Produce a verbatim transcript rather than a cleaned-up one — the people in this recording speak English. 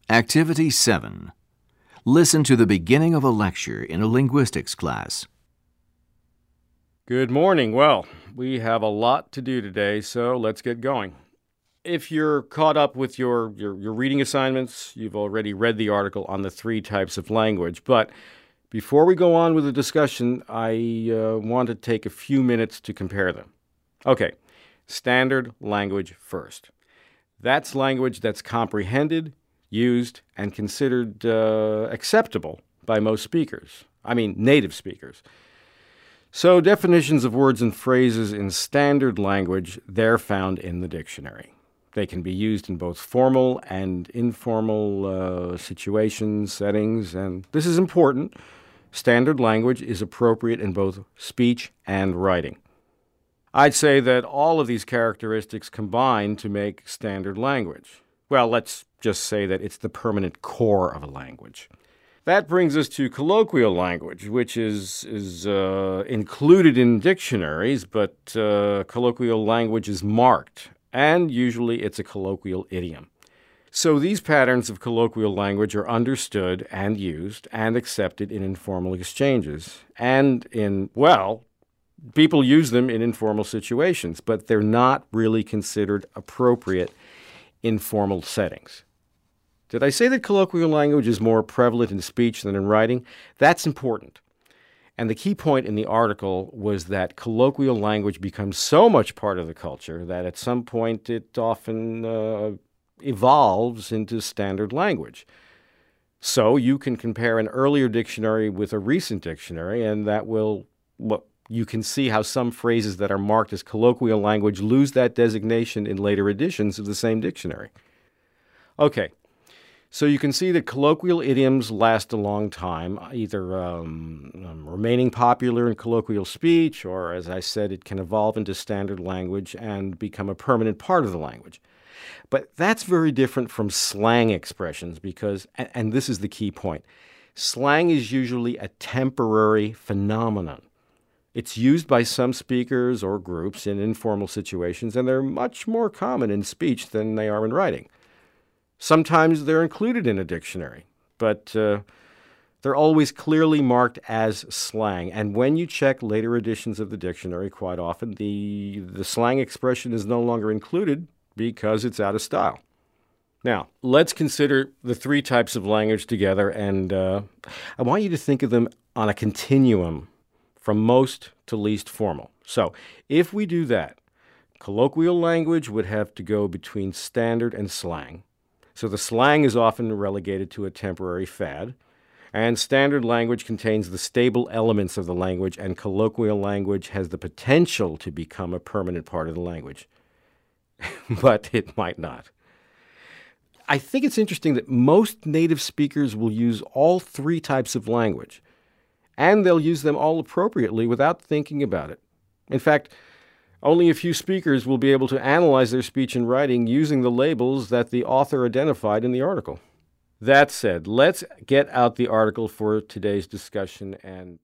Activity seven. Listen to the beginning of a lecture in a linguistics class. Good morning. Well, we have a lot to do today, so let's get going. If you're caught up with your, your, your reading assignments, you've already read the article on the three types of language. But before we go on with the discussion, I uh, want to take a few minutes to compare them. Okay, standard language first. That's language that's comprehended, used, and considered uh, acceptable by most speakers. I mean, native speakers. So definitions of words and phrases in standard language, they're found in the dictionary. They can be used in both formal and informal uh, situations, settings, and this is important. Standard language is appropriate in both speech and writing. I'd say that all of these characteristics combine to make standard language. Well, let's just say that it's the permanent core of a language. That brings us to colloquial language, which is, is uh, included in dictionaries, but uh, colloquial language is marked, and usually it's a colloquial idiom. So these patterns of colloquial language are understood and used and accepted in informal exchanges, and in, well, people use them in informal situations, but they're not really considered appropriate in formal settings. Did I say that colloquial language is more prevalent in speech than in writing? That's important. And the key point in the article was that colloquial language becomes so much part of the culture that at some point it often uh, evolves into standard language. So you can compare an earlier dictionary with a recent dictionary, and that will, well, you can see how some phrases that are marked as colloquial language lose that designation in later editions of the same dictionary. Okay. So you can see that colloquial idioms last a long time, either um, um, remaining popular in colloquial speech, or, as I said, it can evolve into standard language and become a permanent part of the language. But that's very different from slang expressions because, and, and this is the key point, slang is usually a temporary phenomenon. It's used by some speakers or groups in informal situations, and they're much more common in speech than they are in writing. Sometimes they're included in a dictionary, but uh, they're always clearly marked as slang. And when you check later editions of the dictionary, quite often the, the slang expression is no longer included because it's out of style. Now, let's consider the three types of language together, and uh, I want you to think of them on a continuum from most to least formal. So if we do that, colloquial language would have to go between standard and slang. So the slang is often relegated to a temporary fad, and standard language contains the stable elements of the language, and colloquial language has the potential to become a permanent part of the language. But it might not. I think it's interesting that most native speakers will use all three types of language, and they'll use them all appropriately without thinking about it. In fact, only a few speakers will be able to analyze their speech and writing using the labels that the author identified in the article. That said, let's get out the article for today's discussion and